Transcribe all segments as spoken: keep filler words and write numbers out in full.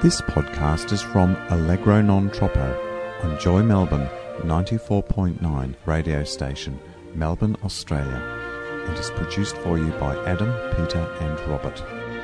This podcast is from Allegro Non Troppo on Joy Melbourne ninety-four point nine radio station, Melbourne, Australia, and is produced for you by Adam, Peter and Robert.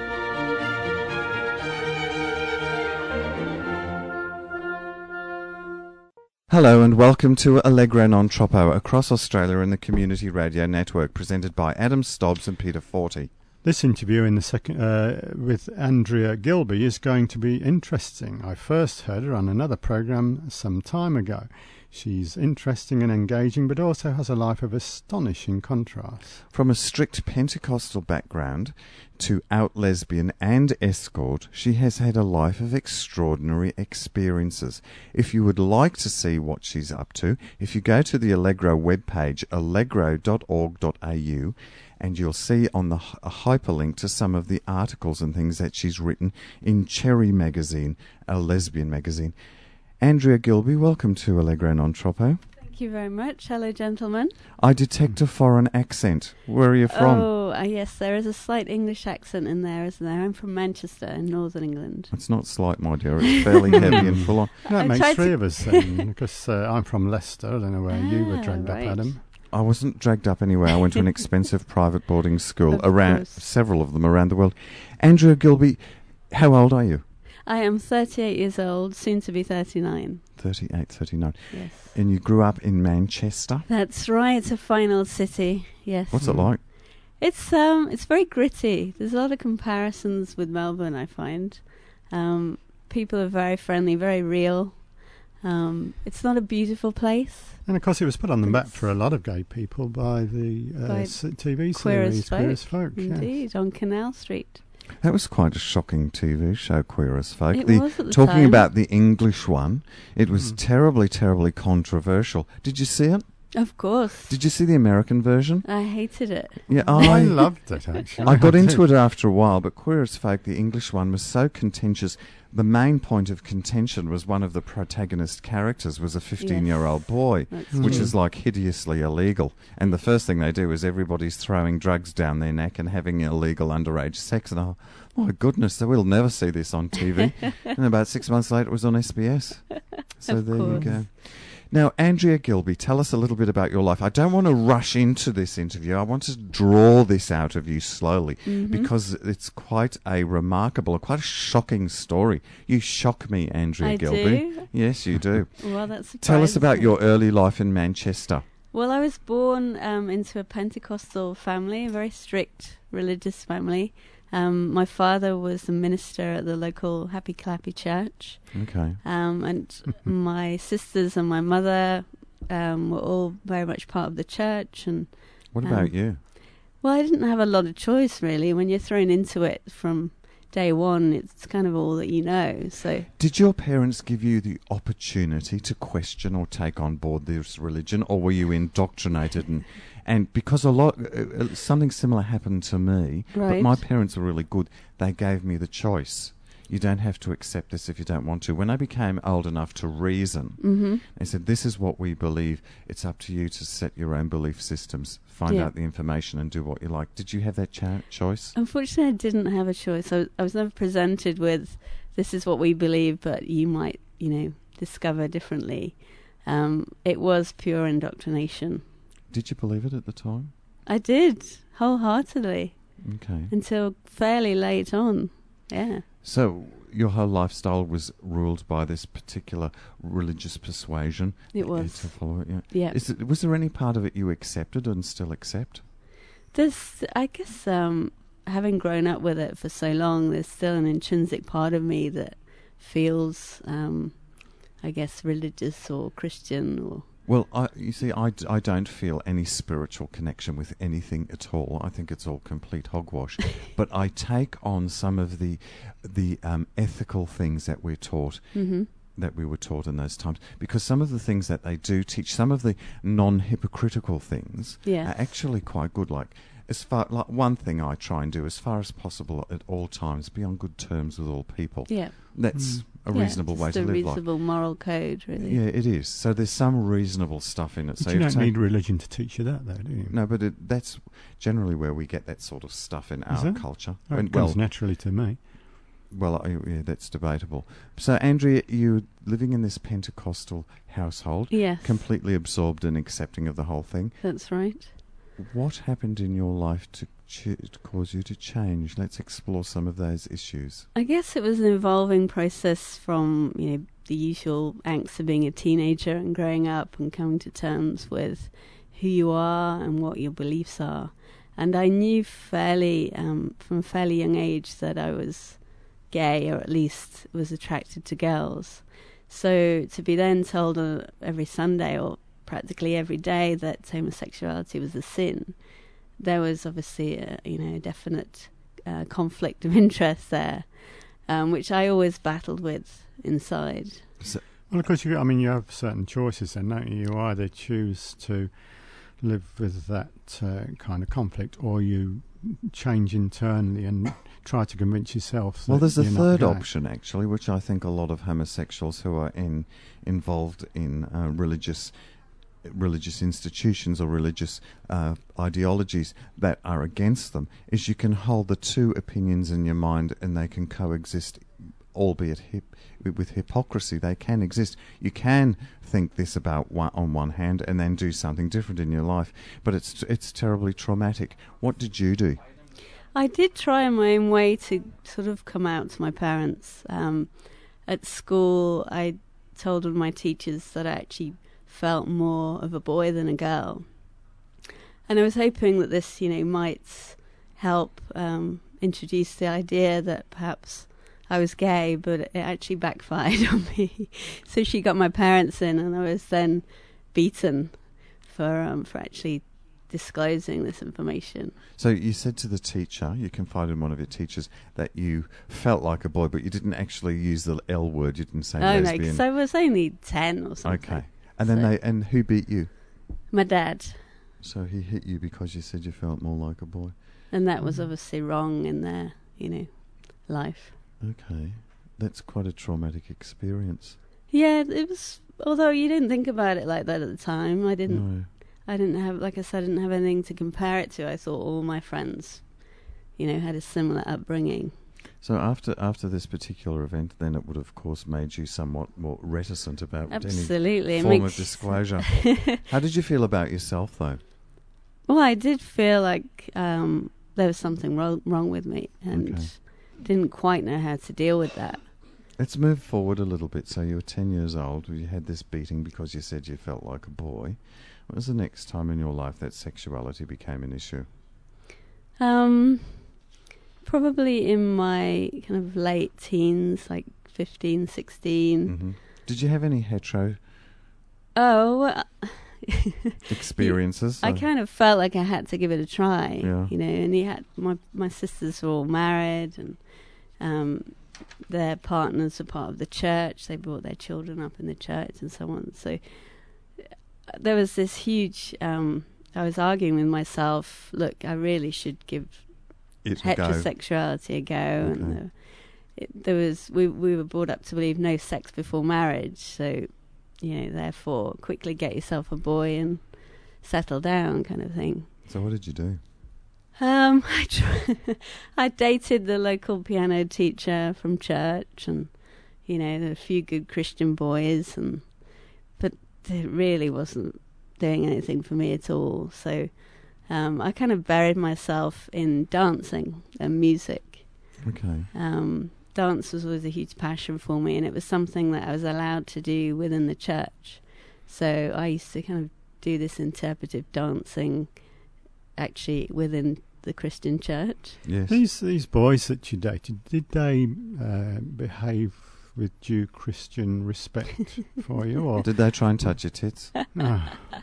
Hello and welcome to Allegro Non Troppo across Australia in the Community Radio Network, presented by Adam Stobbs and Peter Forty. This interview in the second uh, with Andrea Gilby is going to be interesting. I first heard her on another programme some time ago. She's interesting and engaging, but also has a life of astonishing contrast. From a strict Pentecostal background to out lesbian and escort, she has had a life of extraordinary experiences. If you would like to see what she's up to, if you go to the Allegro webpage, allegro dot org dot a u, and you'll see on the a hyperlink to some of the articles and things that she's written in Cherry magazine, a lesbian magazine. Andrea Gilby, welcome to Allegro Non Troppo. Thank you very much. Hello, gentlemen. I detect a foreign accent. Where are you from? Oh, uh, yes, there is a slight English accent in there, isn't there? I'm from Manchester in northern England. It's not slight, my dear. It's fairly heavy and full on. That I makes tried three to- of us then, because uh, I'm from Leicester. I don't know where you were Ah, dragged right. up, Adam. I wasn't dragged up anywhere. I went to an expensive private boarding school, Of around course. several of them around the world. Andrea Gilby, how old are you? I am thirty-eight years old, soon to be thirty-nine. thirty-eight, thirty-nine. Yes. And you grew up in Manchester? That's right, it's a fine old city, yes. What's it like? It's um, it's very gritty. There's a lot of comparisons with Melbourne, I find. Um, people are very friendly, very real. Um, it's not a beautiful place. And of course, it was put on the map It's- for a lot of gay people by the uh, By s- T V Queer as series Folk, Queer as Folk. yes. Indeed, on Canal Street. That was quite a shocking T V show, Queer as Folk. It The- was at the talking time. about the English one, it was Mm. terribly, terribly controversial. Did you see it? Of course. Did you see the American version? I hated it. Yeah, Oh, I loved it, actually. I got into it after a while, but Queer as Folk, the English one, was so contentious. The main point of contention was one of the protagonist characters was a fifteen-year-old boy, That's Mm. which true. is like hideously illegal. And the first thing they do is everybody's throwing drugs down their neck and having illegal underage sex. And oh, my goodness, so we'll never see this on T V. And about six months later, it was on S B S. So Of there you course. go. Now, Andrea Gilby, tell us a little bit about your life. I don't want to rush into this interview. I want to draw this out of you slowly Mhm. because it's quite a remarkable, quite a shocking story. You shock me, Andrea I Gilby. do? Yes, you do. Well, that's Tell us about surprising. your early life in Manchester. Well, I was born um, into a Pentecostal family, a very strict religious family. Um, my father was a minister at the local Happy Clappy church, Okay. um, and my sisters and my mother um, were all very much part of the church. And What Um, about you? well, I didn't have a lot of choice really. When you're thrown into it from day one, it's kind of all that you know. So Did your parents give you the opportunity to question or take on board this religion, or were you indoctrinated? And, and because a lot, uh, uh, something similar happened to me, but Right. my parents were really good. They gave me the choice. You don't have to accept this if you don't want to. When I became old enough to reason, hmm they said, this is what we believe. It's up to you to set your own belief systems, find Yeah. out the information and do what you like. Did you have that cha- choice? Unfortunately, I didn't have a choice. I was, I was never presented with, this is what we believe, but you might, you know, discover differently. Um, it was pure indoctrination. Did you believe it at the time? I did, wholeheartedly, Okay. until fairly late on. Yeah. So your whole lifestyle was ruled by this particular religious persuasion. It uh, was. to follow it. Yeah. Yeah. Is it, was there any part of it you accepted and still accept? There's, I guess, um, having grown up with it for so long, there's still an intrinsic part of me that feels, um, I guess, religious or Christian or... Well, I, you see, I, d- I don't feel any spiritual connection with anything at all. I think it's all complete hogwash. But I take on some of the the um, ethical things that we're taught, hmm that we were taught in those times, because some of the things that they do teach, some of the non-hypocritical things, Yes. are actually quite good. Like, as far like one thing I try and do, as far as possible at all times, be on good terms with all people. Yeah. That's Mm. a Yeah, reasonable way just to a live reasonable moral code, life. really. Yeah, it is. So there's some reasonable stuff in it. But So you if don't take- need religion to teach you that, though, do you? No, but it, that's generally where we get that sort of stuff in Is our it? culture. Oh, And, it comes well, naturally to me. Well, I, yeah, that's debatable. So, Andrea, you're living in this Pentecostal household, Yes, completely absorbed and accepting of the whole thing. that's right. What happened in your life to, ch- to cause you to change? Let's explore some of those issues. I guess it was an evolving process from, you know, the usual angst of being a teenager and growing up and coming to terms with who you are and what your beliefs are. And I knew fairly, um, from a fairly young age, that I was gay, or at least was attracted to girls. So to be then told uh, every Sunday or practically every day that homosexuality was a sin, there was obviously a, you know, definite uh, conflict of interest there, um, which I always battled with inside. So, Well, of course, you. I mean, you have certain choices then, don't you? You either choose to live with that uh, kind of conflict, or you change internally and try to convince yourself that well, there's a you're third not gay. option, actually, which I think a lot of homosexuals who are in involved in uh, religious religious institutions or religious uh, ideologies that are against them, is you can hold the two opinions in your mind and they can coexist, albeit hip, with hypocrisy. They can exist. You can think this about one, on one hand and then do something different in your life, but it's it's terribly traumatic. What did you do? I did try in my own way to sort of come out to my parents. Um, at school, I told one of my teachers that I actually felt more of a boy than a girl. And I was hoping that this, you know, might help um, introduce the idea that perhaps I was gay, but it actually backfired on me. So she got my parents in, and I was then beaten for um, for actually disclosing this information. So you said to the teacher, you confided in one of your teachers, that you felt like a boy, but you didn't actually use the L word. You didn't say Oh no, lesbian. because I was only ten or something. Okay. And then So- they and who beat you? My dad. So he hit you because you said you felt more like a boy. And that was obviously wrong in their, you know, life. Okay. That's quite a traumatic experience. Yeah, it was. Although you didn't think about it like that at the time, I didn't. No. I didn't have, like I said, I didn't have anything to compare it to. I thought all my friends, you know, had a similar upbringing. So after after this particular event, then it would have, of course, made you somewhat more reticent about Absolutely, any it form makes- of disclosure. How did you feel about yourself, though? Well, I did feel like um, there was something wrong, wrong with me, and Okay. didn't quite know how to deal with that. Let's move forward a little bit. So you were ten years old. You had this beating because you said you felt like a boy. What was the next time in your life that sexuality became an issue? Um, probably in my kind of late teens, like fifteen, sixteen. hmm Did you have any hetero Oh, well, experiences? I So- kind of felt like I had to give it a try, Yeah. you know. And he had my my sisters were all married, and um, their partners were part of the church. They brought their children up in the church and so on. So uh, there was this huge. Um, I was arguing with myself. Look, I really should give it a go. heterosexuality a go, Okay. and uh, it, there was we we were brought up to believe no sex before marriage. So, you know, therefore, quickly get yourself a boy and settle down, kind of thing. So what did you do? Um, I, tr- I dated the local piano teacher from church, and you know, there were a few good Christian boys, and but it really wasn't doing anything for me at all. So um, I kind of buried myself in dancing and music. Okay. Um, dance was always a huge passion for me, and it was something that I was allowed to do within the church. So I used to kind of do this interpretive dancing actually within the Christian church. Yes. These these boys that you dated, did they uh, behave with due Christian respect for you, or Did they try and touch your tits? no?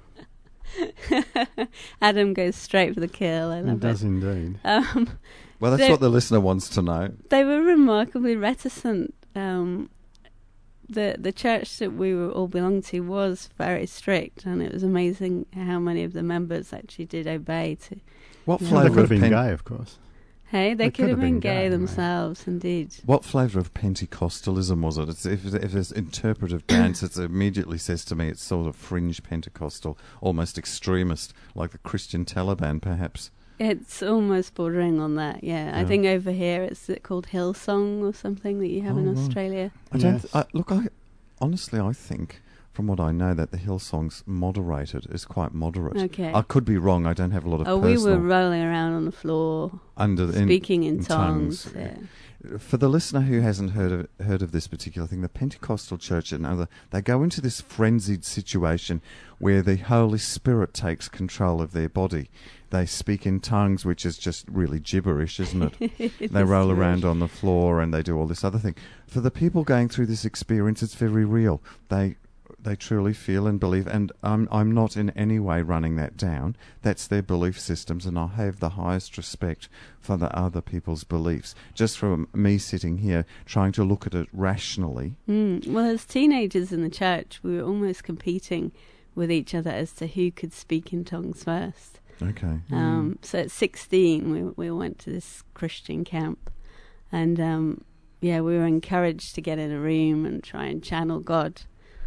Adam goes straight for the kill. I It love does it. indeed. Um, Well, that's They- what the listener wants to know. they were remarkably reticent. Um, the the church that we were all belonged to was very strict, and it was amazing how many of the members actually did obey. To What Well, they flavour could of have been pen- gay, of course. hey, they, They could have been, gay right? themselves, indeed. What flavour of Pentecostalism was it? It's, if, if there's interpretive dance, it immediately says to me it's sort of fringe Pentecostal, almost extremist, like the Christian Taliban, perhaps. It's almost bordering on that, yeah. I Yeah. think over here it's called Hillsong or something that you have Oh, in right. Australia. I don't. Yes. I, look, I honestly, I think from what I know that the Hillsong's moderated is quite moderate. Okay. I could be wrong. I don't have a lot of Oh, we personal were rolling around on the floor, under the, in- speaking in, in tongues. tongues. Yeah. For the listener who hasn't heard of heard of this particular thing, the Pentecostal Church and other, they go into this frenzied situation where the Holy Spirit takes control of their body. They speak in tongues, which is just really gibberish, isn't it? It They is roll true. around on the floor and they do all this other thing. For the people going through this experience, it's very real. They they truly feel and believe, and I'm I'm not in any way running that down. That's their belief systems, and I have the highest respect for the other people's beliefs. Just from me sitting here trying to look at it rationally. Mm. Well, as teenagers in the church, we were almost competing with each other as to who could speak in tongues first. Okay. Um, so at sixteen, we we went to this Christian camp, and um, yeah, we were encouraged to get in a room and try and channel God.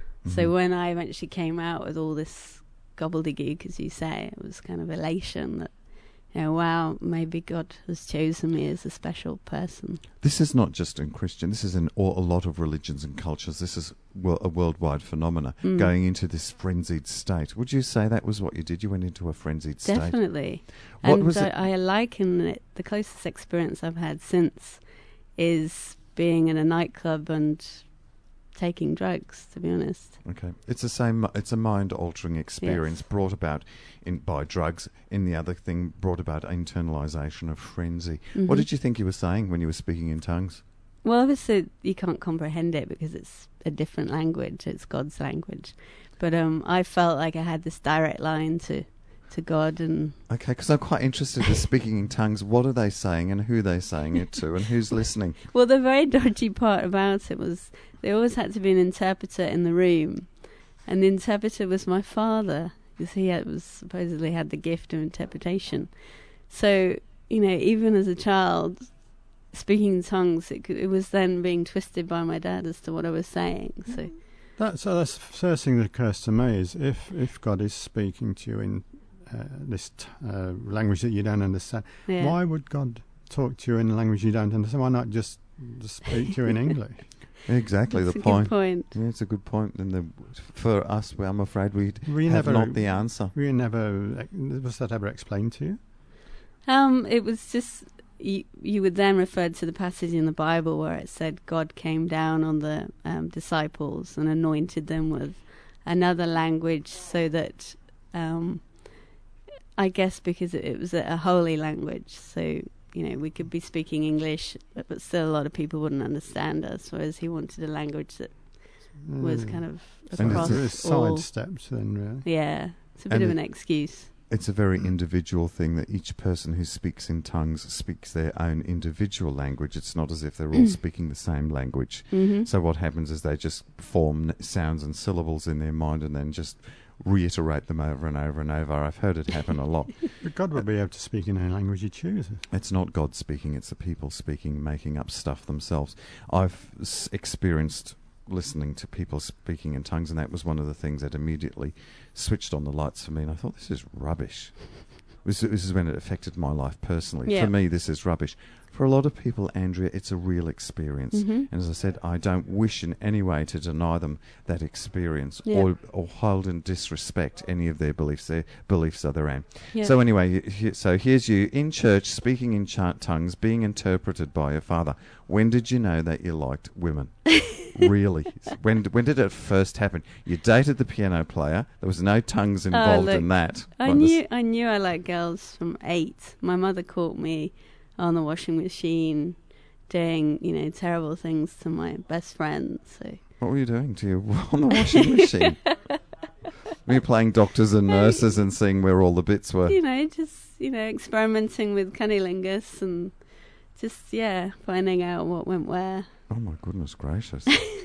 So Mhm. when I eventually came out with all this gobbledygook, as you say, it was kind of elation that, you know, wow, maybe God has chosen me as a special person. This is not just in Christian. This is in all, a lot of religions and cultures. This is wo- a worldwide phenomena, Mm. going into this frenzied state. Would you say that was what you did? You went into a frenzied state? Definitely. What and was I, it? I liken it, the closest experience I've had since is being in a nightclub and taking drugs, to be honest. Okay, it's the same. It's a mind-altering experience Yes. brought about in by drugs. In the other thing, brought about internalization of frenzy. What Mhm. did you think you were saying when you were speaking in tongues? Well, obviously you can't comprehend it because it's a different language. It's God's language. But um, I felt like I had this direct line to, to God, and Okay, because I'm quite interested in speaking in tongues. What are they saying, and who they're saying it to, and who's listening? well, the very dodgy part about it was there always had to be an interpreter in the room, and the interpreter was my father, because he had, was supposedly had the gift of interpretation. So, you know, even as a child, speaking in tongues, it, could, it was then being twisted by my dad as to what I was saying. So, That, so that's the first thing that occurs to me is if, if God is speaking to you in uh, this t- uh, language that you don't understand, yeah. why would God talk to you in a language you don't understand? Why not just, just speak to you in English? Exactly That's the a point. Good point. Yeah, it's a good point. And the, for us, well, I'm afraid we Were you have never, not the answer. were you never, was that ever explained to you? Um, it was just you, you would then refer to the passage in the Bible where it said God came down on the um, disciples and anointed them with another language, so that um, I guess because it, it was a, a holy language, so you know we could be speaking English, but, but still a lot of people wouldn't understand us. Whereas he wanted a language that was Mm. kind of And across it's It's all. sidestepped then, really. Yeah, it's a bit And of it- an excuse. It's a very individual thing that each person who speaks in tongues speaks their own individual language. It's not as if they're all speaking the same language. Mm-hmm. So what happens is they just form n- sounds and syllables in their mind and then just reiterate them over and over and over. I've heard it happen a lot. But God would be able to speak in any language he chooses. It's not God speaking, it's the people speaking, making up stuff themselves. I've s- experienced listening to people speaking in tongues, and that was one of the things that immediately switched on the lights for me, and I thought, this is rubbish. This, this is when it affected my life personally. Yeah. For me, this is rubbish. For a lot of people, Andrea, it's a real experience. Mm-hmm. And as I said, I don't wish in any way to deny them that experience Yeah. or, or hold in disrespect any of their beliefs. Their beliefs are their own. Yeah. So anyway, y- he- so here's you in church speaking in ch- tongues, being interpreted by your father. When did you know that you liked women? Really? When when did it first happen? You dated the piano player. There was no tongues involved look, in that. I What, this- knew I knew I liked girls from eight. My mother caught me on the washing machine doing, you know, terrible things to my best friend. So What were you doing to you on the washing machine? Were you playing doctors and nurses and seeing where all the bits were? you know, just you know, experimenting with cunnilingus and just yeah, finding out what went where. Oh my goodness gracious!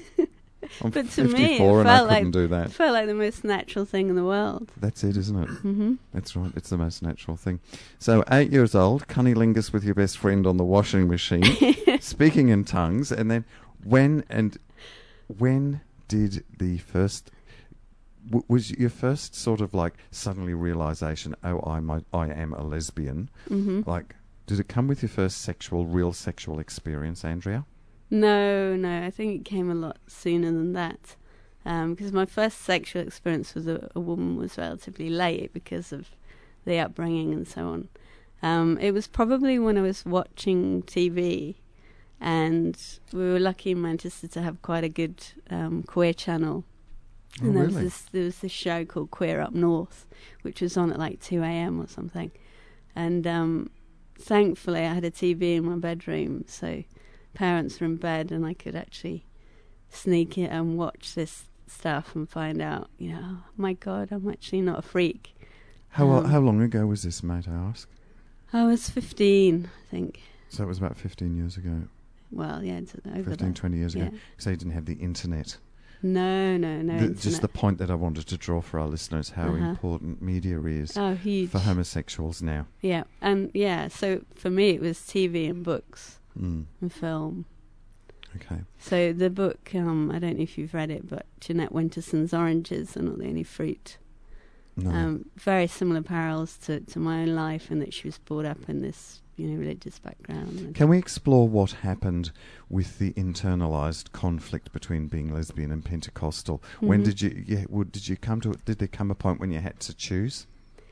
I'm But to me, it fifty-four and I felt couldn't like- do It that. felt like the most natural thing in the world. That's it, isn't it? Hmm. That's right. It's the most natural thing. So, eight years old, cunnilingus with your best friend on the washing machine, speaking in tongues, and then when and when did the first w- was your first sort of like suddenly realization, oh, I'm a, I am a lesbian? hmm Like, did it come with your first sexual, real sexual experience, Andrea? No, no, I think it came a lot sooner than that. Because my first sexual experience with a, a woman was relatively late because of the upbringing and so on. Um, it was probably when I was watching T V, and we were lucky in Manchester to have quite a good um, queer channel. Oh, And there really? was this there was this show called Queer Up North, which was on at like two a.m. or something. And um, thankfully I had a T V in my bedroom, so parents were in bed and I could actually sneak in and watch this stuff and find out, you know, oh my God, I'm actually not a freak. How Um, how long ago was this, mate, I ask? I was fifteen, I think. So it was about fifteen years ago. Well, yeah, it's over fifteen, there. twenty years ago. Yeah. So you didn't have the internet. No, no, no. The- internet. just the point that I wanted to draw for our listeners, how Uh-huh. important media is Oh, huge. for homosexuals now. Yeah, and yeah, so for me it was T V and books Mm. and film. Okay. So the book, um, I don't know if you've read it, but Jeanette Winterson's Oranges Are Not the Only Fruit. No. Um, very similar parallels to, to my own life, in that she was brought up in this, you know, religious background. And Can we explore what happened with the internalized conflict between being lesbian and Pentecostal? When Mhm. did you, yeah, would, did you come to, did there come a point when you had to choose?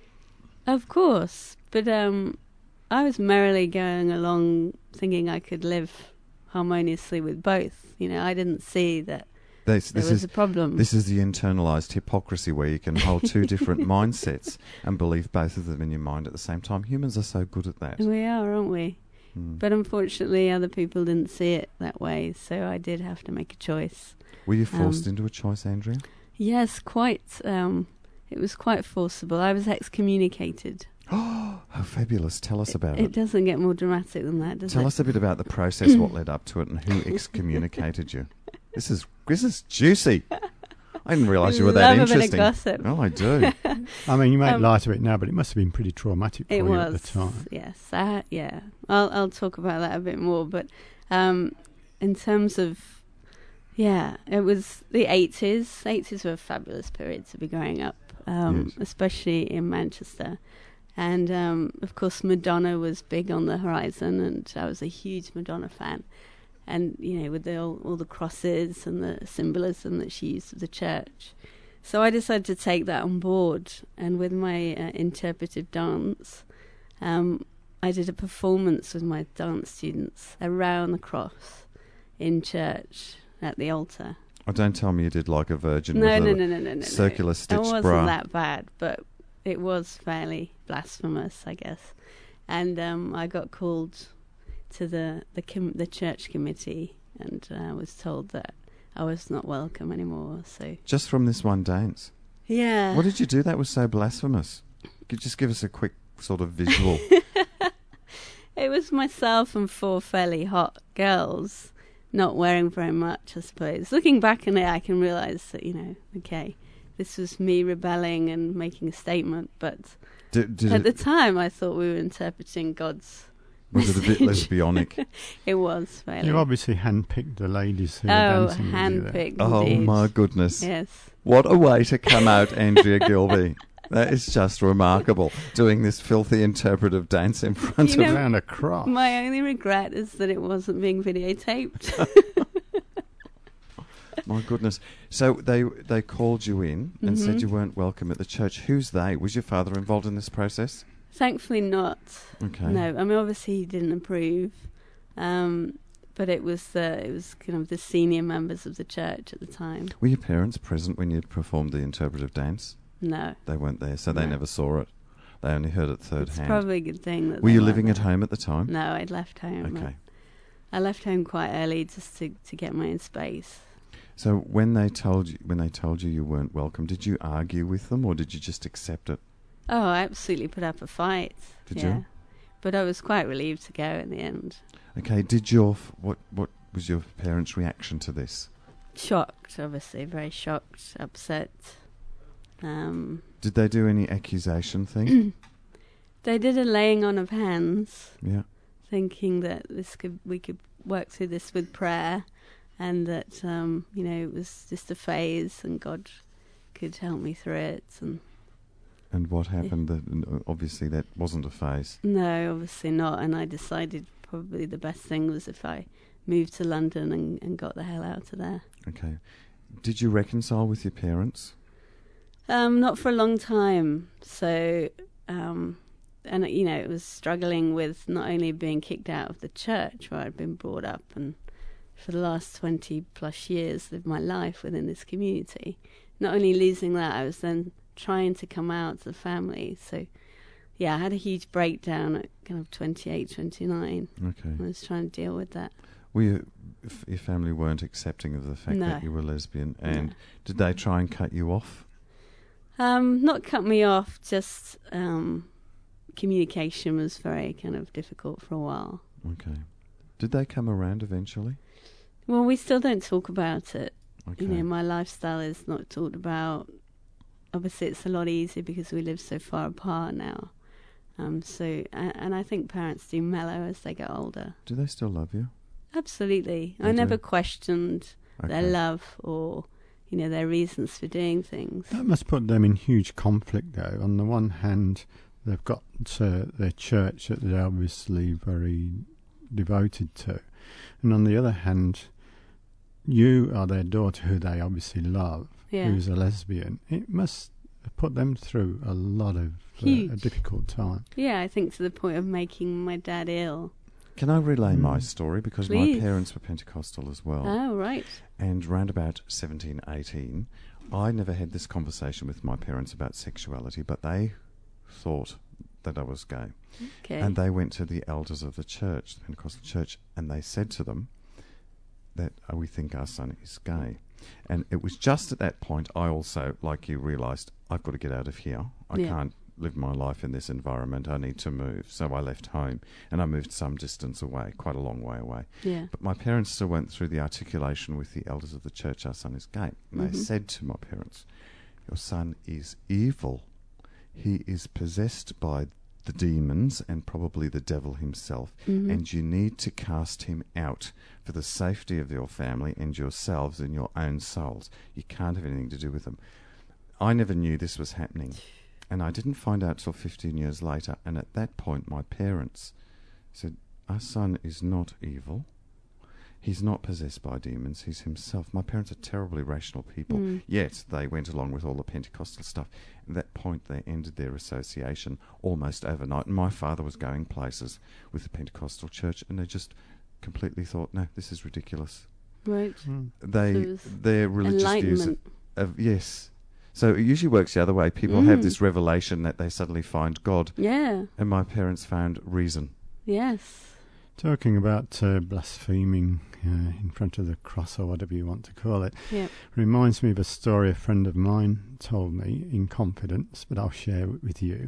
Of course, but um, I was merrily going along thinking I could live harmoniously with both. You know, I didn't see that This, there this was is a problem. this is the internalized hypocrisy where you can hold two different mindsets and believe both of them in your mind at the same time. Humans are so good at that. We are, aren't we? Mm. But unfortunately, other people didn't see it that way, so I did have to make a choice. Were you forced um, into a choice, Andrea? Yes, quite. Um, it was quite forcible. I was excommunicated. Oh, how fabulous. Tell us about It it. doesn't get more dramatic than that, does Tell it? us a bit about the process, what led up to it, and who excommunicated you. This is this is juicy. I didn't realise you were that Love interesting. A bit of gossip. Oh, I do. I mean, you make Um, light of it now, but it must have been pretty traumatic for It you was, at the time. yes. I, yeah, I'll I'll talk about that a bit more. But um, in terms of, yeah, it was the eighties. eighties were a fabulous period to be growing up, um, Yes. especially in Manchester. And um, of course, Madonna was big on the horizon, and I was a huge Madonna fan. And you know, with the, all, all the crosses and the symbolism that she used of the church. So I decided to take that on board, and with my uh, interpretive dance, um, I did a performance with my dance students around the cross in church at the altar. Oh, don't tell me you did like a virgin No, with no, a no, no, no, no. circular It stitched wasn't bra. that bad, but it was fairly blasphemous, I guess. And um, I got called to the the, com- the church committee, and uh, was told that I was not welcome anymore. So Just from this one dance. yeah. What did you do that was so blasphemous? Could you just give us a quick sort of visual? It was myself and four fairly hot girls, not wearing very much, I suppose. Looking back on it, I can realise that, you know, okay, this was me rebelling and making a statement, but Did, did at it, the time I thought we were interpreting God's was it a bit message. lesbianic? It was fairly. You obviously handpicked the ladies who were oh, dancing with you there. handpicked. Oh indeed. my goodness. Yes. What a way to come out, Andrea Gilby. That is just remarkable, doing this filthy interpretive dance in front You of... know, Around a cross. My only regret is that it wasn't being videotaped. My goodness. So they they called you in and Mhm. said you weren't welcome at the church. Who's they? Was your father involved in this process? Thankfully not. Okay. No, I mean obviously he didn't approve, um, but it was uh, it was kind of the senior members of the church at the time. Were your parents present when you performed the interpretive dance? No, They weren't there, so they No. never saw it. They only heard it third it's hand. probably a good thing that. Were they you weren't living at there. home at the time? No, I'd left home. Okay. I left home quite early just to, to get my own space. So when they told you when they told you you weren't welcome, did you argue with them or did you just accept it? Oh, I absolutely put up a fight. Did yeah. you? But I was quite relieved to go in the end. Okay. Did your f- what what was your parents' reaction to this? Shocked, obviously, very shocked, upset. Um, Did they do any accusation thing? they did a laying on of hands, Yeah. thinking that this could we could work through this with prayer, and that um, you know it was just a phase, and God could help me through it. And And what happened? That n- obviously that wasn't a phase. no, obviously not. And I decided probably the best thing was if I moved to London and, and got the hell out of there. Okay. Did you reconcile with your parents? Um, not for a long time. So, um, and you know, it was struggling with not only being kicked out of the church where I'd been brought up and for the last twenty plus years lived my life within this community. Not only losing that, I was then trying to come out to the family. So, yeah, I had a huge breakdown at kind of twenty-eight, twenty-nine. Okay. I was trying to deal with that. Were you, f- your family weren't accepting of the fact No. that you were lesbian, and No. did they try and cut you off? Um, not cut me off, just um, communication was very kind of difficult for a while. Okay. Did they come around eventually? Well, we still don't talk about it. Okay. You know, my lifestyle is not talked about. Obviously, it's a lot easier because we live so far apart now. Um, so, and, and I think parents do mellow as they get older. Do they still love you? Absolutely. They I never do? questioned their Okay. love or, you know, their reasons for doing things. That must put them in huge conflict, though. On the one hand, they've got uh, their church that they're obviously very devoted to. And on the other hand, you are their daughter who they obviously love, Yeah. who's a lesbian. It must put them through a lot of uh, a Huge. difficult time. Yeah, I think to the point of making my dad ill. Can I relay my Mm. story? Because Please. my parents were Pentecostal as well. Oh, right. And round about seventeen, eighteen, I never had this conversation with my parents about sexuality, but they thought that I was gay. Okay. And they went to the elders of the church, the Pentecostal church, and they said to them that oh, we think our son is gay. And it was just at that point I also, like you, realised I've got to get out of here. I Yeah. can't live my life in this environment. I need to move. So I left home and I moved some distance away, quite a long way away. Yeah. But my parents still went through the articulation with the elders of the church, our son is gay. And they Mhm. said to my parents, your son is evil. He is possessed by the demons and probably the devil himself. Mhm. And you need to cast him out for the safety of your family and yourselves and your own souls. You can't have anything to do with them. I never knew this was happening. And I didn't find out till fifteen years later. And at that point, my parents said, our son is not evil. He's not possessed by demons. He's himself. My parents are terribly rational people. Mm. Yet they went along with all the Pentecostal stuff. At that point, they ended their association almost overnight. And my father was going places with the Pentecostal church, and they just completely thought, no, this is ridiculous. Right. They, So it was their religious views enlightenment. of, of yes. So it usually works the other way. People have Mm. this revelation that they suddenly find God, Yeah. and my parents found reason. Yes. Talking about uh, blaspheming uh, in front of the cross, or whatever you want to call it, Yeah. reminds me of a story a friend of mine told me in confidence, but I'll share it with you.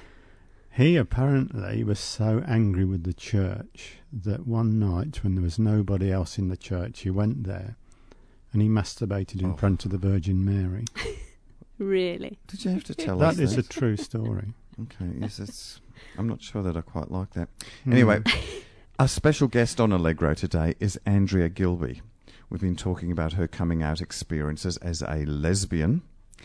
He apparently was so angry with the church that one night, when there was nobody else in the church, he went there and he masturbated in Oh. front of the Virgin Mary. Really. Did you have to tell us That is that? a true story. Okay, yes, it's. I'm not sure that I quite like that. Hmm. Anyway, our special guest on Allegro today is Andrea Gilby. We've been talking about her coming out experiences as a lesbian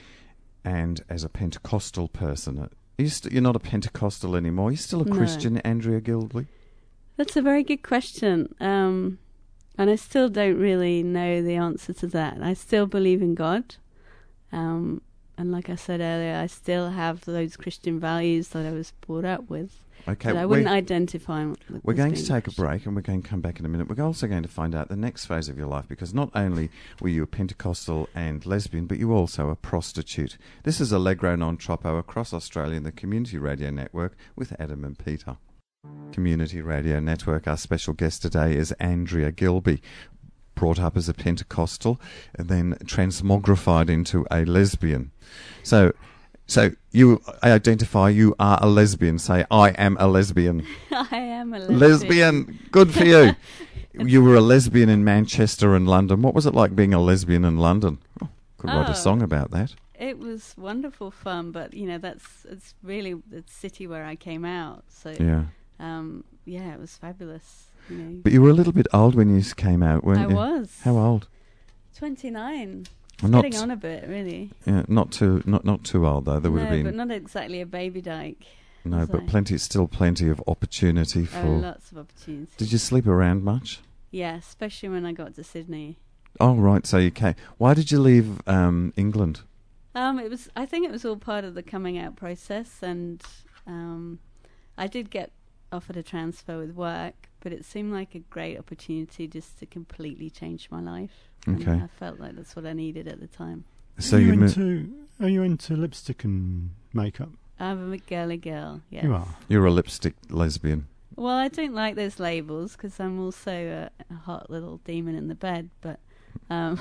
and as a Pentecostal person. Are you st- you're not a Pentecostal anymore. You're still a No. Christian, Andrea Gilby? That's a very good question. Um, and I still don't really know the answer to that. I still believe in God. Um, and like I said earlier, I still have those Christian values that I was brought up with. Okay, But I we- wouldn't identify with We're as going to being take a Christian. break and we're going to come back in a minute. We're also going to find out the next phase of your life, because not only were you a Pentecostal and lesbian, but you were also a prostitute. This is Allegro Non Troppo across Australia in the Community Radio Network with Adam and Peter. Community Radio Network, our special guest today is Andrea Gilby. Brought up as a Pentecostal and then transmogrified into a lesbian. So, so you identify you are a lesbian. Say, I am a lesbian. I am a lesbian. Lesbian. Good for you. You were a lesbian in Manchester and London. What was it like being a lesbian in London? Oh, could write Oh. a song about that. It was wonderful fun, but you know that's it's really the city where I came out. So Yeah. um, yeah, it was fabulous. You know, But you were a little bit old when you came out, weren't I you? was. How old? twenty-nine. Well, not Getting on a bit, really. yeah, not too not not too old though. There would no, have been but not exactly a baby dyke. no, was but I? plenty, still plenty of opportunity for. Oh, lots of opportunities. Did you sleep around much? Yeah, especially when I got to Sydney. Oh right, so you came. Why did you leave um, England? Um, it was. I think it was all part of the coming out process, and um, I did get offered a transfer with work, but it seemed like a great opportunity just to completely change my life. Okay. And I felt like that's what I needed at the time. So are you, you mo- into are you into lipstick and makeup? I'm a girly girl. Yes. You are. You're a lipstick lesbian. Well, I don't like those labels because I'm also a, a hot little demon in the bed, but. Um,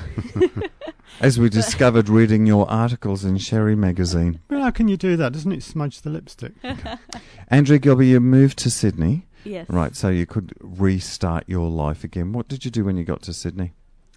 As we discovered reading your articles in Sherry magazine. Well, how can you do that? Doesn't it smudge the lipstick? Andrea Gilbey, you moved to Sydney. yes. Right, so you could restart your life again. What did you do when you got to Sydney?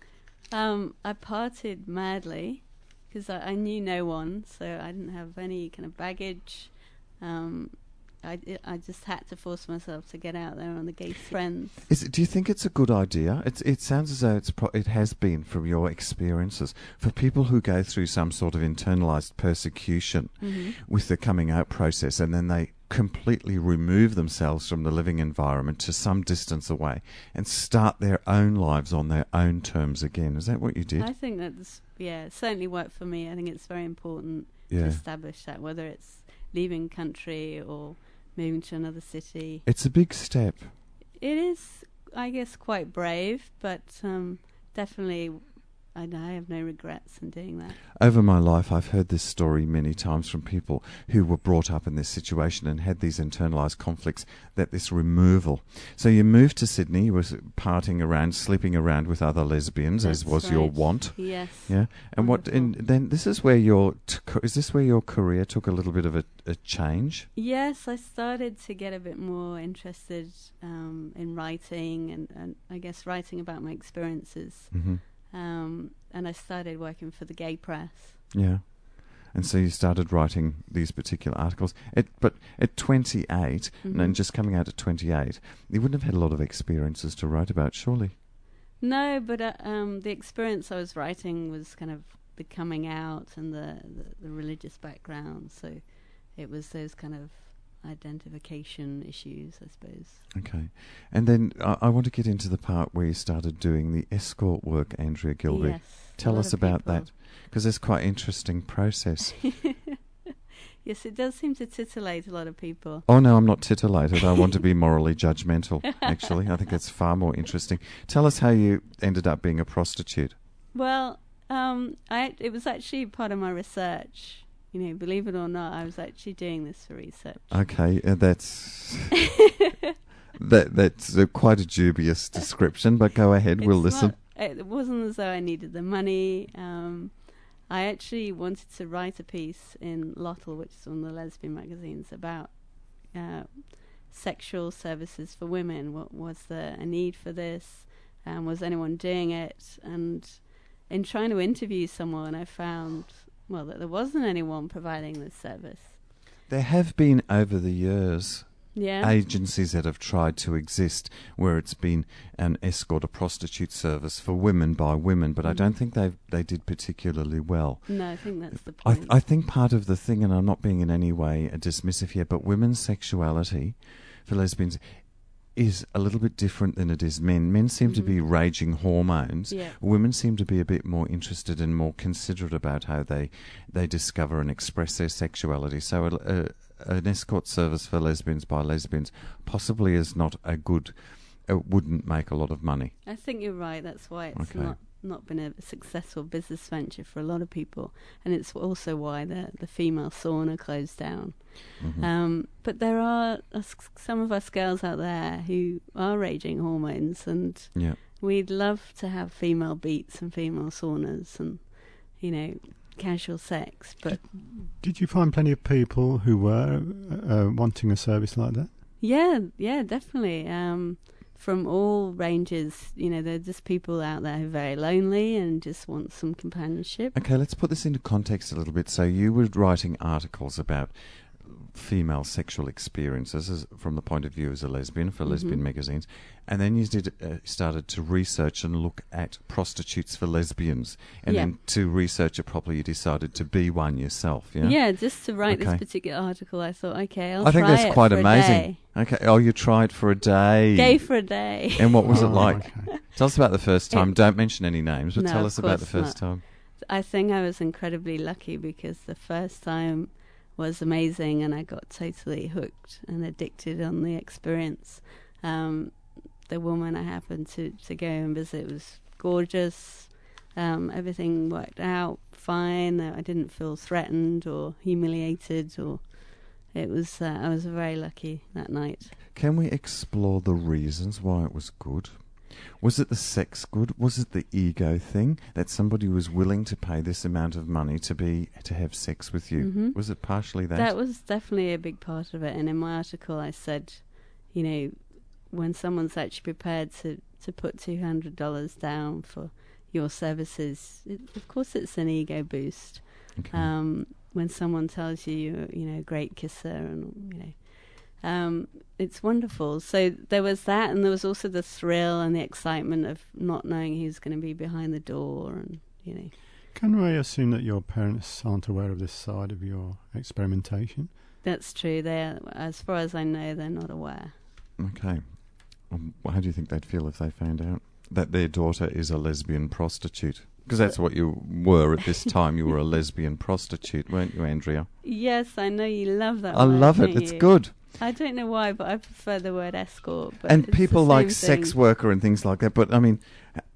Um, I partied madly because I, I knew no one, so I didn't have any kind of baggage. Um, I, I just had to force myself to get out there on the gay friends. Is it, do you think it's a good idea? It's, it sounds as though it's pro- it has been from your experiences for people who go through some sort of internalized persecution Mm-hmm. with the coming out process, and then they completely remove themselves from the living environment to some distance away and start their own lives on their own terms again. Is that what you did? I think that's, yeah, it certainly worked for me. I think it's very important to Yeah. establish that, whether it's leaving country or moving to another city. It's a big step. It is, I guess, quite brave, but um, definitely I, I have no regrets in doing that. Over my life, I've heard this story many times from people who were brought up in this situation and had these internalized conflicts, that this removal. So you moved to Sydney, you were partying around, sleeping around with other lesbians, as That's was your right. want. Yes. Yeah, and what? Wonderful. And then this is where your t- co- is this where your career took a little bit of a, a change? Yes, I started to get a bit more interested um, in writing and, and I guess writing about my experiences. Mm-hmm. Um, and I started working for the gay press. Yeah, and so you started writing these particular articles. At, but at twenty-eight, Mhm. and just coming out at twenty-eight, you wouldn't have had a lot of experiences to write about, surely. No, but uh, um, the experience I was writing was kind of the coming out and the, the, the religious background. So it was those kind of identification issues, I suppose. Okay. And then I, I want to get into the part where you started doing the escort work, Andrea Gilbey. Yes, a Tell lot us of about people. that, because it's quite an interesting process. Yes, it does seem to titillate a lot of people. Oh, no, I'm not titillated. I want to be morally judgmental, actually. I think it's far more interesting. Tell us how you ended up being a prostitute. Well, um, I it was actually part of my research. You know, believe it or not, I was actually doing this for research. Okay, uh, that's that that's uh, quite a dubious description, but go ahead, we'll It's listen. not- it wasn't as though I needed the money. Um, I actually wanted to write a piece in Lottle, which is one of the lesbian magazines, about uh, sexual services for women. What was there a need for this? Um, was anyone doing it? And in trying to interview someone, I found, well, that there wasn't anyone providing this service. There have been, over the years, Yeah. agencies that have tried to exist where it's been an escort, a prostitute service for women by women, but I Mhm. don't think they they did particularly well. no, I think that's the I, point. I think part of the thing, and I'm not being in any way a dismissive here, but women's sexuality for lesbians is a little bit different than it is men. Men seem to be Mhm. raging hormones. yeah. Women seem to be a bit more interested and more considerate about how they they discover and express their sexuality. So a, a, an escort service for lesbians by lesbians possibly is not a good, uh, wouldn't make a lot of money. I think you're right. That's why it's Okay. not, not been a successful business venture for a lot of people. And it's also why the, the female sauna closed down. Mhm. Um, but there are us, some of us girls out there who are raging hormones, and Yeah. we'd love to have female beats and female saunas and, you know, casual sex. But Did you find plenty of people who were uh, wanting a service like that? yeah, yeah, definitely. Um, from all ranges, you know, there are just people out there who are very lonely and just want some companionship. Okay, let's put this into context a little bit. So you were writing articles about female sexual experiences as, from the point of view as a lesbian for Mhm. lesbian magazines, and then you did uh, started to research and look at prostitutes for lesbians, and Yeah. then to research it properly, you decided to be one yourself. Yeah, Yeah, just to write Okay. this particular article, I thought, okay, I'll I think try that's it quite for a amazing. day. Okay, oh, you tried for a day. Gay for a day. And what was it Oh, like? okay. Tell us about the first time. It- Don't mention any names, but No, tell of us about the course first not. time. I think I was incredibly lucky because the first time was amazing and I got totally hooked and addicted on the experience. Um, the woman I happened to, to go and visit was gorgeous. Um, everything worked out fine. I didn't feel threatened or humiliated, or it was. Uh, I was very lucky that night. Can we explore the reasons why it was good? Was it the sex good? Was it the ego thing that somebody was willing to pay this amount of money to be to have sex with you? Mhm. Was it partially that? That was definitely a big part of it. And in my article, I said, you know, when someone's actually prepared to, to put two hundred dollars down for your services, it, of course it's an ego boost. Okay. Um, when someone tells you, you're, you know, a great kisser and, you know, um, it's wonderful. So there was that, and there was also the thrill and the excitement of not knowing who's going to be behind the door, and, you know. Can we assume that your parents aren't aware of this side of your experimentation? That's true. They're, as far as I know, they're not aware. Okay. Um, how do you think they'd feel if they found out that their daughter is a lesbian prostitute? Because that's what you were at this time. You were a lesbian prostitute, weren't you, Andrea? Yes, I know you love that I word, love it. don't It's you? good. I don't know why, but I prefer the word escort. But And it's the people like same sex thing. worker and things like that. But I mean,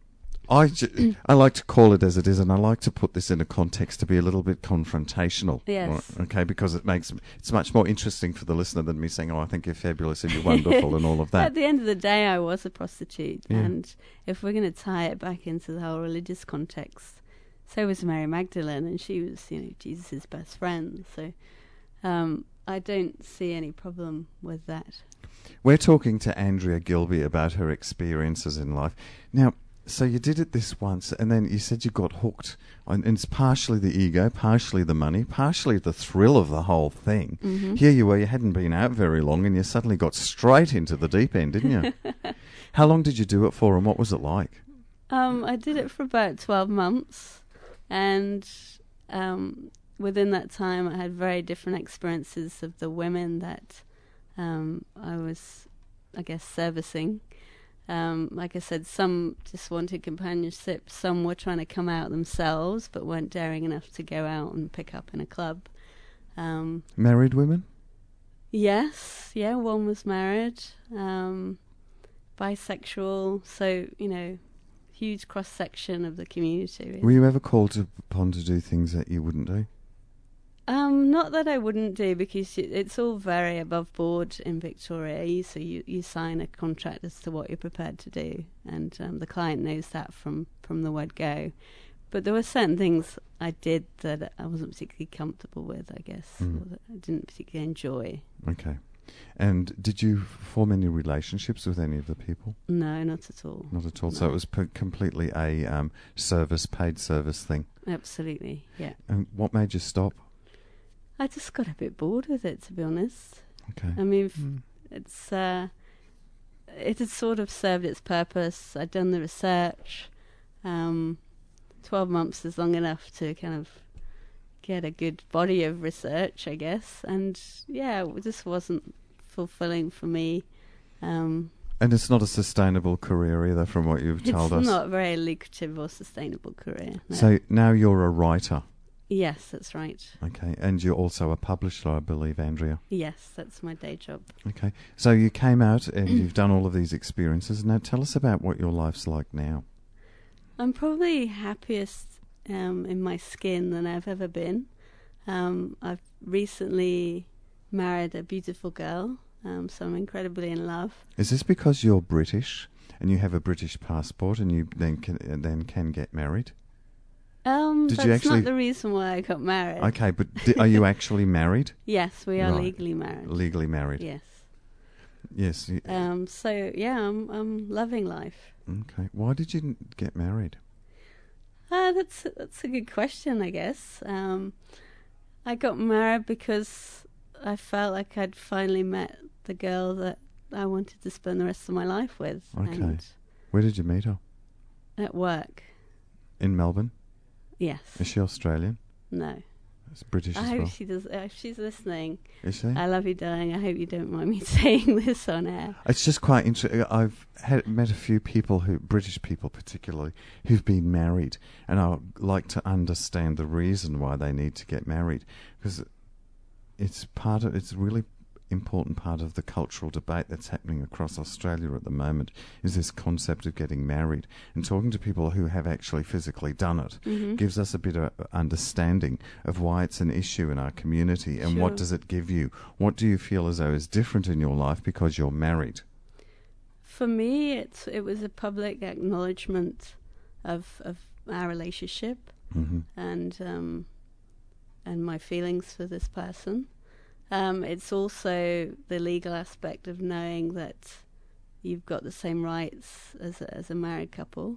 I, ju- I like to call it as it is, and I like to put this in a context to be a little bit confrontational. Yes. Right, okay, because it makes it's much more interesting for the listener than me saying, "Oh, I think you're fabulous and you're wonderful," and all of that. At the end of the day, I was a prostitute, Yeah. and if we're going to tie it back into the whole religious context, so was Mary Magdalene, and she was, you know, Jesus' best friend. So um, I don't see any problem with that. We're talking to Andrea Gilby about her experiences in life. Now, so you did it this once, and then you said you got hooked. And it's partially the ego, partially the money, partially the thrill of the whole thing. Mhm. Here you were, you hadn't been out very long, and you suddenly got straight into the deep end, didn't you? How long did you do it for, and what was it like? Um, I did it for about twelve months, and um, within that time, I had very different experiences of the women that um, I was, I guess, servicing. Um, like I said, some just wanted companionship, some were trying to come out themselves, but weren't daring enough to go out and pick up in a club. Um, Married women? yes, yeah, one was married, um, bisexual, so, you know, huge cross-section of the community. Really. Were you ever called upon to do things that you wouldn't do? Um, not that I wouldn't do, because y- it's all very above board in Victoria. You, so you, you sign a contract as to what you're prepared to do, and um, the client knows that from, from the word go. But there were certain things I did that I wasn't particularly comfortable with, I guess, Mm. or that I didn't particularly enjoy. Okay. And did you form any relationships with any of the people? No, not at all. Not at all. So No. it was p- completely a um, service, paid service thing. Absolutely, yeah. And what made you stop? I just got a bit bored with it, to be honest. Okay. I mean, f- Mm. it's uh, it had sort of served its purpose. I'd done the research. Um, Twelve months is long enough to kind of get a good body of research, I guess. And yeah, it just wasn't fulfilling for me. Um, And it's not a sustainable career either, from what you've told it's us. not a very lucrative or sustainable career. No. So now you're a writer. Yes, that's right. Okay. And you're also a publisher, I believe, Andrea. Yes, that's my day job. Okay. So you came out and you've done all of these experiences. Now tell us about what your life's like now. I'm probably happiest um, in my skin than I've ever been. Um, I've recently married a beautiful girl, um, so I'm incredibly in love. Is this because you're British and you have a British passport and you then can, and then can get married? Um, Did that's you actually- not the reason why I got married. Okay, but di- are you actually married? Yes, we are Right. legally married. Legally married? Yes. Yes. y- Um, so yeah, I'm I'm loving life. Okay. Why did you n- get married? Uh, that's that's a good question, I guess. Um, I got married because I felt like I'd finally met the girl that I wanted to spend the rest of my life with. Okay. And Where did you meet her? at work. In Melbourne? Yes. Is she Australian? No. It's British I as hope well. she does. If she's listening, Is she? I love you, darling. I hope you don't mind me saying this on air. It's just quite interesting. I've had, met a few people, who British people particularly, who've been married, and I like to understand the reason why they need to get married, because it's part of it's a really important part of the cultural debate that's happening across Australia at the moment, is this concept of getting married. And talking to people who have actually physically done it Mm-hmm. gives us a bit of understanding of why it's an issue in our community, and Sure. what does it give you. What do you feel as though is different in your life because you're married? For me, it's it was a public acknowledgement of of our relationship Mm-hmm. and um, and my feelings for this person. Um, it's also the legal aspect of knowing that you've got the same rights as a, as a married couple.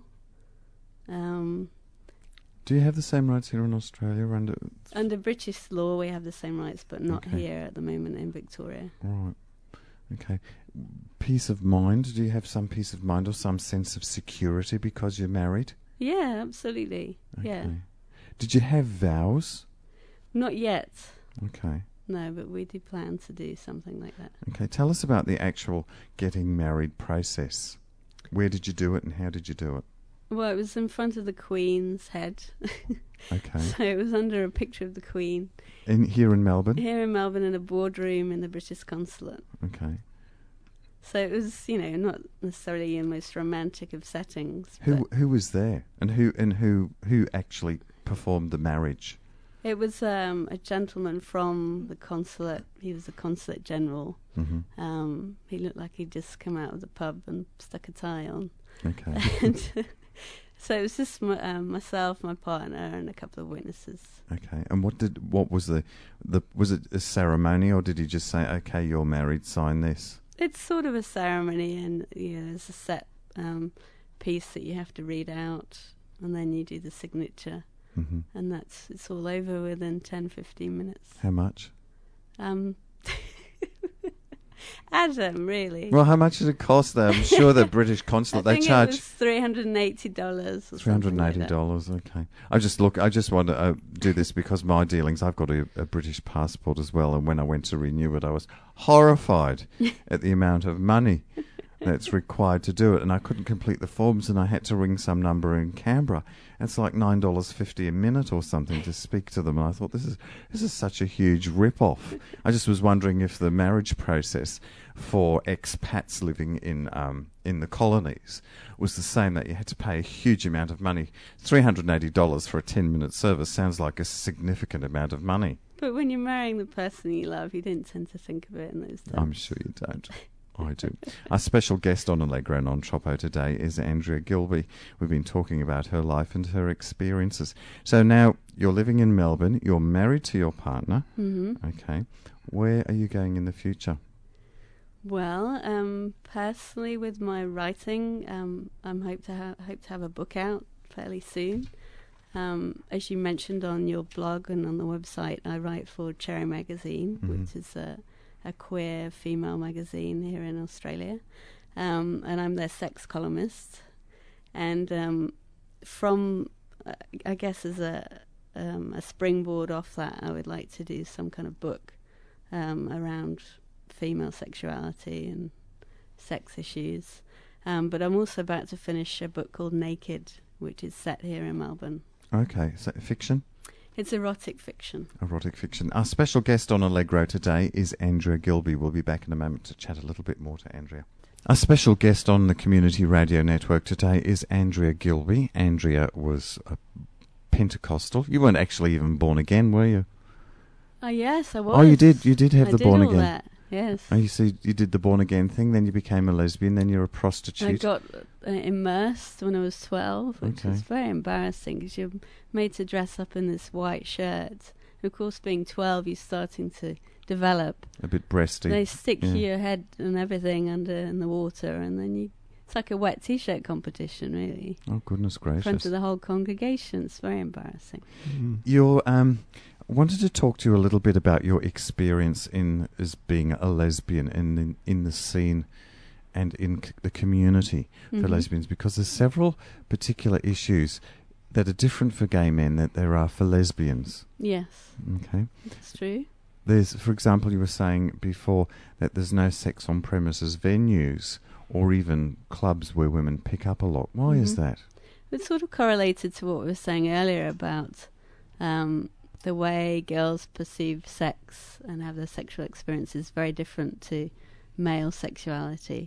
Um, Do you have the same rights here in Australia? Under under British law, we have the same rights, but not Okay. here at the moment in Victoria. Right. Okay. Peace of mind. Do you have some peace of mind or some sense of security because you're married? Yeah, absolutely. Yeah, Okay. Did you have vows? not yet. Okay. No, but we do plan to do something like that. Okay. Tell us about the actual getting married process. Where did you do it and how did you do it? Well, it was in front of the Queen's head. Okay. So it was under a picture of the Queen. In here in Melbourne? Here in Melbourne in a boardroom in the British consulate. Okay. So it was, you know, not necessarily the most romantic of settings. Who but who was there? And who and who who actually performed the marriage? it was um, a gentleman from the consulate. He was the consulate general. Mm-hmm. Um, he looked like he'd just come out of the pub and stuck a tie on. Okay. And so it was just my, um, myself, my partner, and a couple of witnesses. Okay. And what did what was the the was it a ceremony, or did he just say, "Okay, you're married, sign this"? It's sort of a ceremony, and you know, there's a set um, piece that you have to read out, and then you do the signature, Mm-hmm. and that's it's all over within ten, fifteen minutes. How much? Um, Adam, really? Well, how much did it cost? There, I'm sure the British consulate I they think charge it was three hundred and eighty dollars. three hundred and eighty dollars. Okay. I just look. I just want to uh, do this because my dealings. I've got a, a British passport as well, and when I went to renew it, I was horrified at the amount of money that's required to do it, and I couldn't complete the forms, and I had to ring some number in Canberra. It's like nine dollars fifty a minute or something to speak to them, and I thought this is this is such a huge rip-off. I just was wondering if the marriage process for expats living in um, in the colonies was the same, that you had to pay a huge amount of money. three hundred and eighty dollars for a ten-minute service sounds like a significant amount of money. But when you're marrying the person you love, you don't tend to think of it in those terms. I'm sure you don't. I do. Our special guest on Allegro Non Troppo today is Andrea Gilbey. We've been talking about her life and her experiences. So now you're living in Melbourne. You're married to your partner. Mm-hmm. Okay. Where are you going in the future? Well, um, personally, with my writing, um, I'm hope to ha- hope to have a book out fairly soon. Um, as you mentioned on your blog and on the website, I write for Cherry Magazine, Mhm. which is a, a queer female magazine here in Australia, um, and I'm their sex columnist. And um, from, uh, I guess, as a um, a springboard off that, I would like to do some kind of book um, around female sexuality and sex issues. Um, but I'm also about to finish a book called Naked, which is set here in Melbourne. Okay. So fiction? It's erotic fiction. Erotic fiction. Our special guest on Allegro today is Andrea Gilbey. We'll be back in a moment to chat a little bit more to Andrea. Our special guest on the Community Radio Network today is Andrea Gilbey. Andrea was a Pentecostal. You weren't actually even born again, were you? Oh, yes, I was. Oh, you did. You did have I the did born all again. that, yes. Oh, you see, you did the born again thing. Then you became a lesbian. Then you're a prostitute. I got uh, immersed when I was twelve, which Okay. was very embarrassing because you're made to dress up in this white shirt. And of course, being twelve, you're starting to develop. a bit breasty. They stick yeah. your head and everything under in the water, and then you. It's like a wet T-shirt competition, really. Oh, goodness In front gracious! of the whole congregation. It's very embarrassing. Mm. You're um, wanted to talk to you a little bit about your experience in as being a lesbian and in, in the scene and in c- the community for Mhm. lesbians, because there's several particular issues that are different for gay men that there are for lesbians. Yes, Okay. that's true. There's, for example, you were saying before that there's no sex on premises venues or even clubs where women pick up a lot. Why is Mhm. that? It's sort of correlated to what we were saying earlier about um, the way girls perceive sex and have their sexual experience is very different to male sexuality.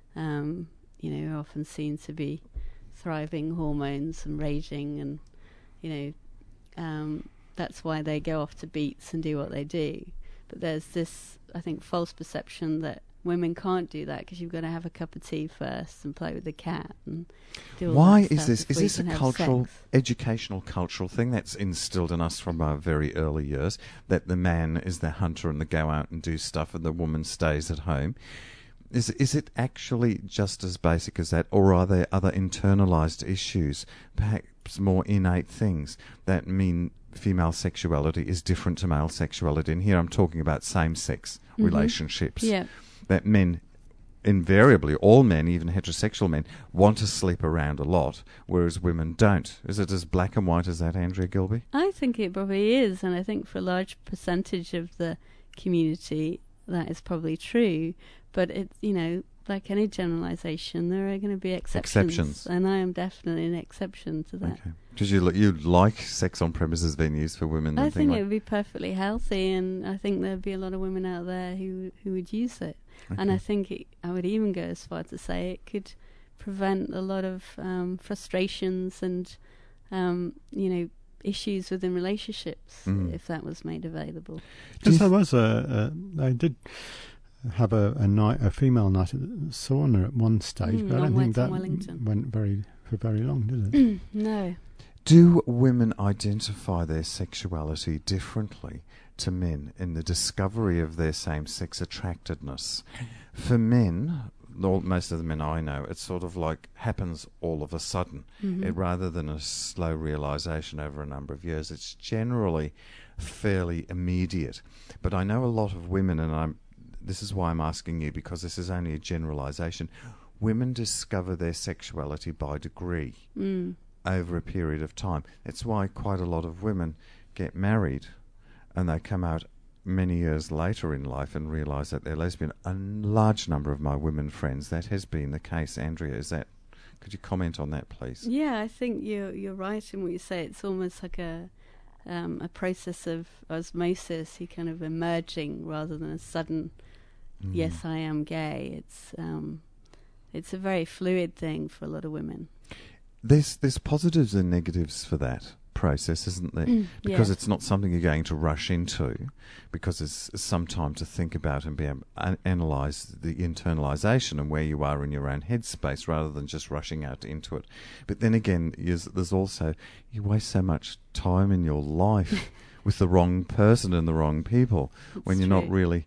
Um, you know, we're often seen to be thriving hormones and raging, and you know, um, that's why they go off to beats and do what they do. But there's this, I think, false perception that women can't do that because you've got to have a cup of tea first and play with the cat and do all Why that is stuff this? Is before you this a can have cultural, sex. educational, cultural thing that's instilled in us from our very early years, that the man is the hunter and they go out and do stuff and the woman stays at home? Is is it actually just as basic as that, or are there other internalized issues, perhaps more innate things that mean female sexuality is different to male sexuality? And here I'm talking about same-sex Mhm. relationships. Yeah. That men, invariably, all men, even heterosexual men, want to sleep around a lot, whereas women don't. Is it as black and white as that, Andrea Gilby? I think it probably is, and I think for a large percentage of the community that is probably true. But it's, you know, like any generalisation, there are going to be exceptions, Exceptions. and I am definitely an exception to that. Okay. Because you li- you like sex on premises venues for women. I and think thing it would be perfectly healthy, and I think there'd be a lot of women out there who who would use it. like, And I okay. think it, I would even go as far to say it could prevent a lot of um, frustrations and, um, you know, issues within relationships Mm. if that was made available. Do you Because there th- was a, a, they did have a, a night, a female night at the sauna at one stage, Mm, but I on don't think Wellington, that Wellington. went very for very long, did it? No. Do women identify their sexuality differently to men in the discovery of their same-sex attractedness? For men, all, most of the men I know, it sort of like happens all of a sudden. Mhm. It, rather than a slow realization over a number of years, it's generally fairly immediate. But I know a lot of women, and I'm this is why I'm asking you, because this is only a generalization. Women discover their sexuality by degree Mm. over a period of time. That's why quite a lot of women get married and they come out many years later in life and realise that they're lesbian. A large number of my women friends, that has been the case. Andrea, is that? Could you comment on that, please? Yeah, I think you're you're right in what you say. It's almost like a um, a process of osmosis, you kind of emerging rather than a sudden Mm. yes, I am gay. It's um, it's a very fluid thing for a lot of women. There's there's positives and negatives for that process, isn't there? Because Yes. it's not something you're going to rush into, because there's some time to think about and be able to analyse the internalisation and where you are in your own headspace rather than just rushing out into it. But then again, there's, there's also, you waste so much time in your life with the wrong person and the wrong people when It's you're not true. really,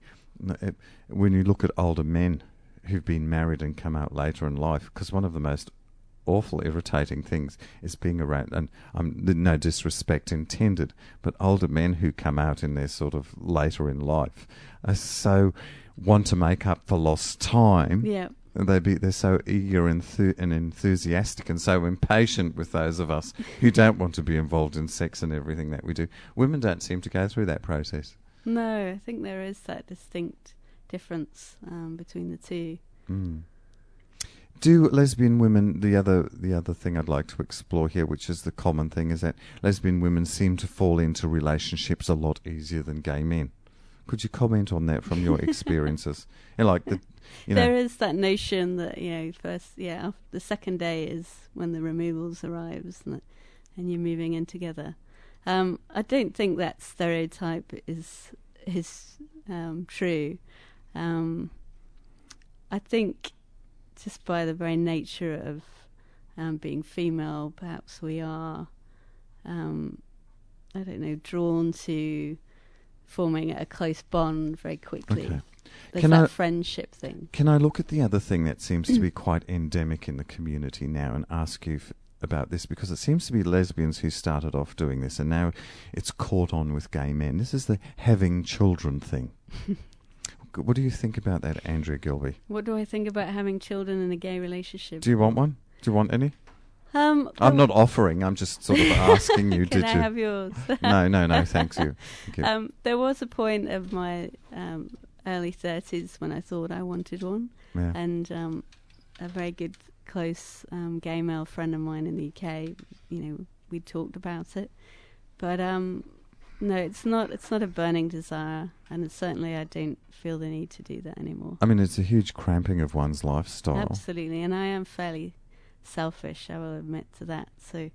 when you look at older men who've been married and come out later in life, because one of the most awful, irritating things is being around, and um, no disrespect intended, but older men who come out in their sort of later in life are so want to make up for lost time. Yeah. They be they're so eager and, thu- and enthusiastic and so impatient with those of us who don't want to be involved in sex and everything that we do. Women don't seem to go through that process. No, I think there is that distinct difference um, between the two. Mm. Do lesbian women, the other the other thing I'd like to explore here, which is the common thing, is that lesbian women seem to fall into relationships a lot easier than gay men. Could you comment on that from your experiences? You know, like the, you know, There is that notion that, you know, first, yeah, af- the second day is when the removals arrives and, and you're moving in together. Um, I don't think that stereotype is is um, true. Um, I think just by the very nature of um, being female, perhaps we are, um, I don't know, drawn to forming a close bond very quickly. Okay. There's Can that I- friendship thing. Can I look at the other thing that seems to be quite endemic in the community now and ask you f- about this, because it seems to be lesbians who started off doing this, and now it's caught on with gay men. This is the having children thing. What do you think about that, Andrea Gilbey? What do I think about having children in a gay relationship? Do you want one? Do you want any? Um, I'm well, not offering. I'm just sort of asking you. Can Did I you? have yours? No, no, no. Thanks you. Thank you. Um, there was a point of my um, early thirties when I thought I wanted one, Yeah. and um, a very good, close um, gay male friend of mine in the U K, you know, we talked about it, but um, no, it's not. It's not a burning desire, and it's certainly I don't feel the need to do that anymore. I mean, it's a huge cramping of one's lifestyle. Absolutely, and I am fairly selfish, I will admit to that. So,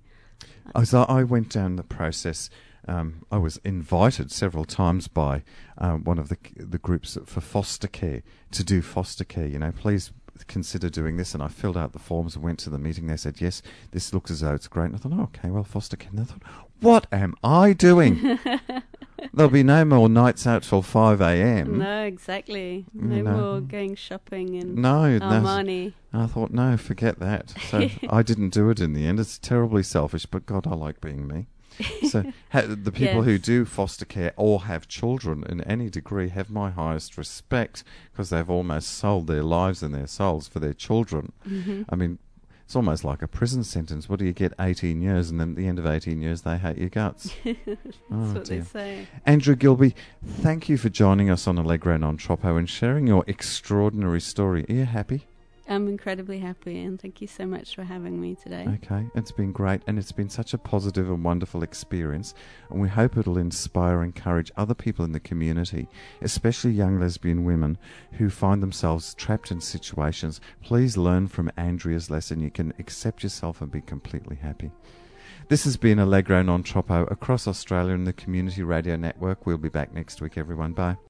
As I, I went down the process, um, I was invited several times by um, one of the the groups for foster care to do foster care. You know, please consider doing this. And I filled out the forms and went to the meeting. They said, yes, this looks as though it's great. And I thought, oh, okay, well, foster care. And I thought, what am I doing? There'll be no more nights out till five a.m. No, exactly. No, You know. more going shopping and No, no. Armani. I thought, no, forget that. So I didn't do it in the end. It's terribly selfish, but God, I like being me. So ha- the people who Yes. do foster care or have children in any degree have my highest respect, because they've almost sold their lives and their souls for their children. Mhm. I mean, it's almost like a prison sentence. What do you get? eighteen years, and then at the end of eighteen years, they hate your guts. That's Oh, what dear. they say. Andrea Gilbey, thank you for joining us on Allegro Non Troppo and sharing your extraordinary story. Are you happy? I'm incredibly happy, and thank you so much for having me today. Okay, it's been great, and it's been such a positive and wonderful experience, and we hope it'll inspire and encourage other people in the community, especially young lesbian women who find themselves trapped in situations. Please learn from Andrea's lesson. You can accept yourself and be completely happy. This has been Allegro Non Troppo across Australia and the Community Radio Network. We'll be back next week, everyone. Bye.